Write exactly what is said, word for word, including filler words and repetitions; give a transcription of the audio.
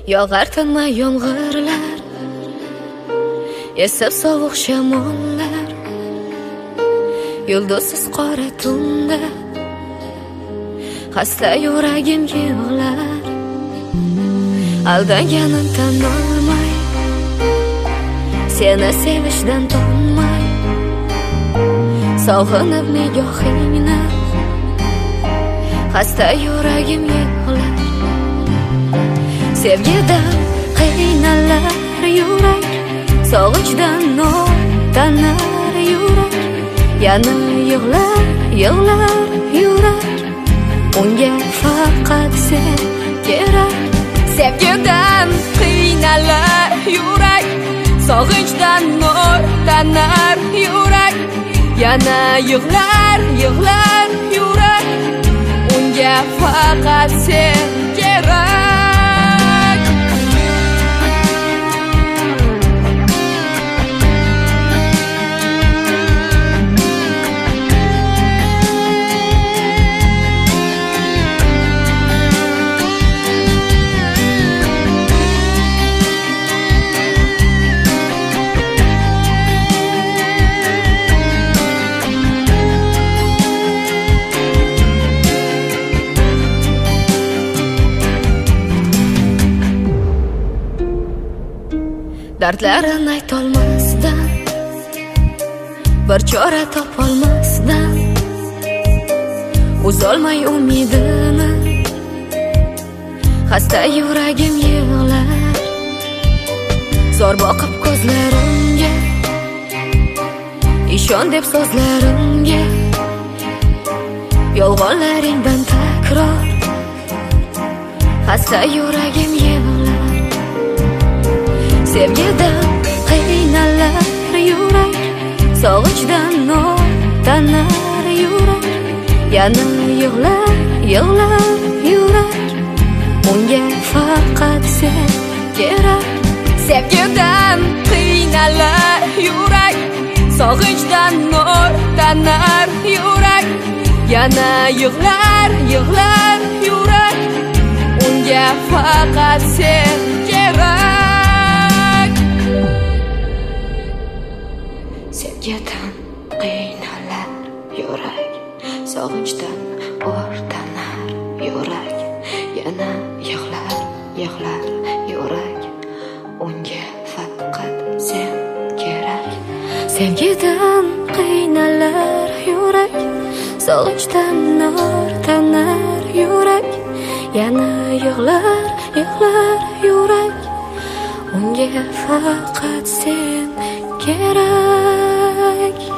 Yog'ar tinmay yomg'irlar, esib sovuq shamollar, yulduzsiz qora tunda xasta yuragim yig'lar. Aldanganim tan olmay, seni sevishdan tonmay, sog'inib nigohingni xasta yuragim yig'lar. Sevgidan qiynalar yurak, sog'inchdan tanar yurak, yana yig'lar, yig'lar yurak, unga faqat sen kerak. Sevgidan qiynalar yurak, sog'inchdan tanar yurak, yana yig'lar, yig'lar yurak, unga faqat sen kerak. Dardlarini aytolmasdan, bir chora topolmasdan, uzolmay umidini xasta yuragim yig'lar. Zor boqib ko'zlarimga, ishon deb so'zlarimga, yolg'onlaringdan takror xasta yuragim yig'lar. Sevgidan qiynalar yurak, sog'inchdan tanar yurak, yana yig'lar, yig'lar yurak, unga faqat sen kerak. Sevgidan qiynalar yurak, sog'inchdan tanar yurak, yana yig'lar, yig'lar yurak, unga faqat sen kerak. Sevgidan qiynalar yurak, sog'inchdan o'rtanar yurak, yana yig'lar, yig'lar yurak, unga faqat sen kerak. Sevgidan qiynalar yurak, sog'inchdan o'rtanar yurak, yana yig'lar, yig'lar yurak, unga faqat sen kerak.